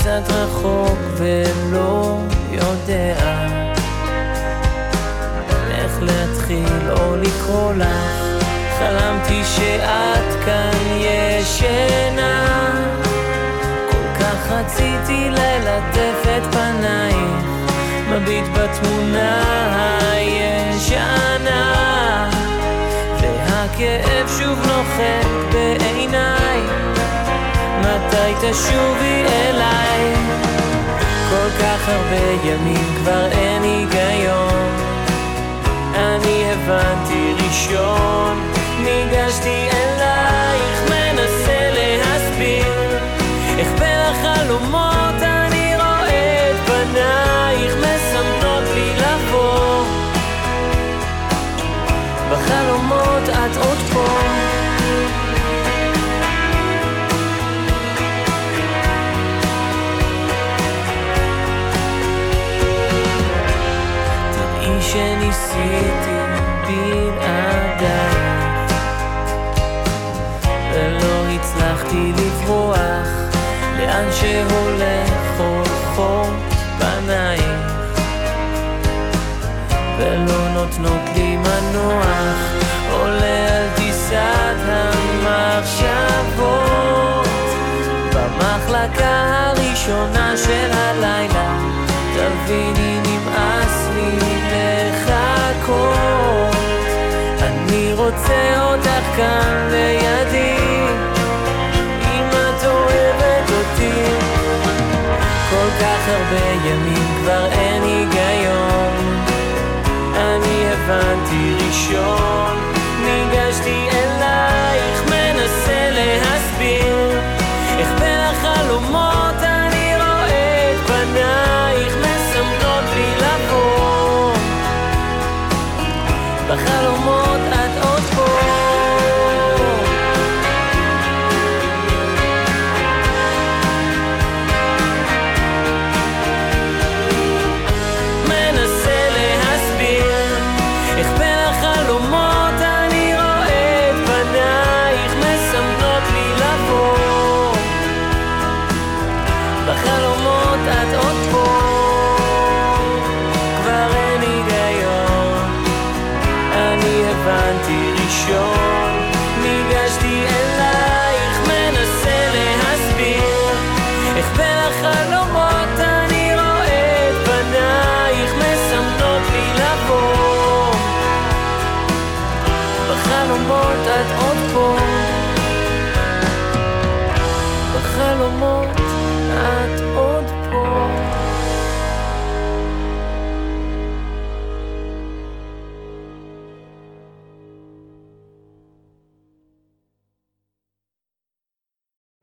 קצת רחוק ולא יודע איך להתחיל או לקרוא לך. חלמתי שאת כאן ישנה, כל כך רציתי ללטף את פנייך, מביט בתמונה הישנה, והכאב שוב נוחת בעיניי. מתי תשובי אליי? כל כך הרבה ימים כבר אין היגיון, אני הבנתי ראשון, ניגשתי אלייך, מנסה להסביר איך בין החלומות אני רואה את פנייך, מסמנות לי לבוא, בחלומות את עוד פה. תראי שניסיתי בלעדייך ולא הצלחתי לברוח, לאן שהולך אורחות פנייך ולא נותנות לי מנוח, עולה על טיסת המחשבות במחלקה הראשונה של הלילה. תביני נמאס לי לחכות, אני רוצה אותך כאן לידי, אם את אוהבת אותי. כל כך הרבה ימים כבר אין היגיון, אני הבנתי ראשון, ניגשתי אלייך, מנסה להסביר איך בין החלומות אני רואה את פנייך, מסמנות לי לבוא, בחלומות את עוד פה. מנסה להסביר איך בין החלומות אני רואה את פנייך, מסמנות לי לבוא, בחלומות את עוד פה. כבר אין היגיון, אני הבנתי ראשון, ניגשתי אלייך, מנסה להסביר איך בין החלומות אני רואה את פנייך, מסמנות לי לבוא, בחלומות את עוד פה, בחלומות